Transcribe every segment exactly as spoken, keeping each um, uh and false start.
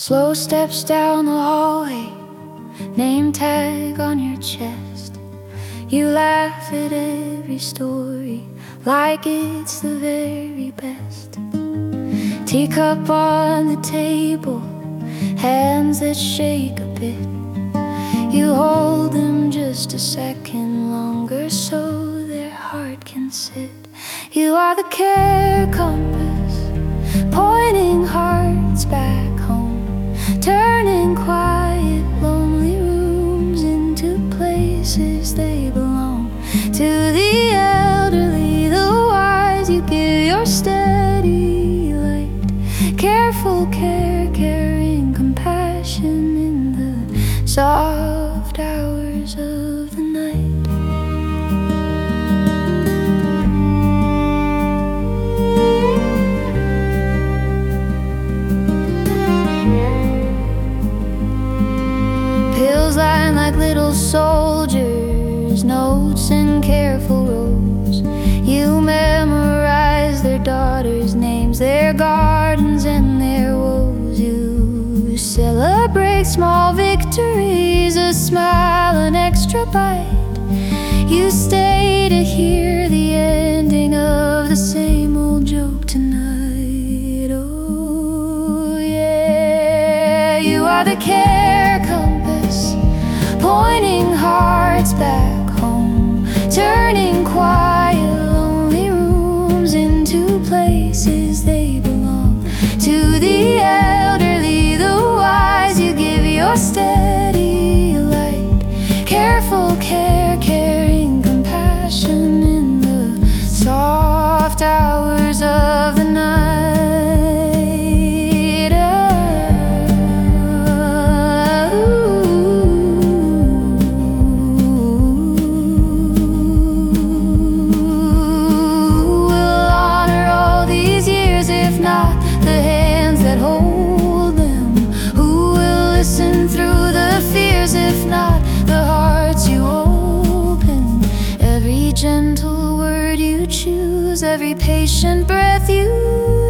Slow steps down the hallway, name tag on your chest. You laugh at every story like it's the very best. Teacup on the table, hands that shake a bit. You hold them just a second longer so their heart can sit. You are the care compass, pointing hearts back home, turning quiet, lonely rooms into places they belong. To the elderly, the wise, you give your steady light. Careful care, caring compassion in the soft hours of the night. Pills lying like little soldiers, notes and careful rows. You memorize their daughters' names, their gardens and their woes. You celebrate small victories, a smile, an extra bite. You stay to hear the ending of the same old joke tonight. Oh yeah, you are the care compass, pointing hearts back home, turning quiet, lonely rooms into places they belong. To the elderly, the wise, you give your steady light. Careful care, caring compassion in the soft hours of the night. If not the hearts you open, every gentle word you choose, every patient breath you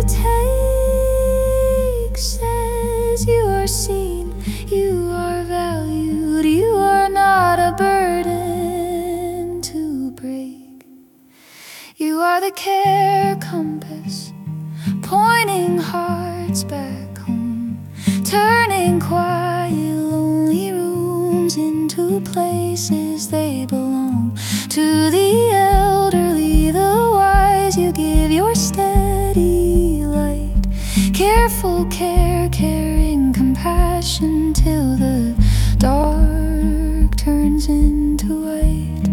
take says you are seen, you are valued, you are not a burden to break. You are the care compass, pointing hearts back home, turning quiet, lonely rooms into places they belong. To the elderly, the wise, you give your steady light. Careful care, caring compassion till the dark turns into white.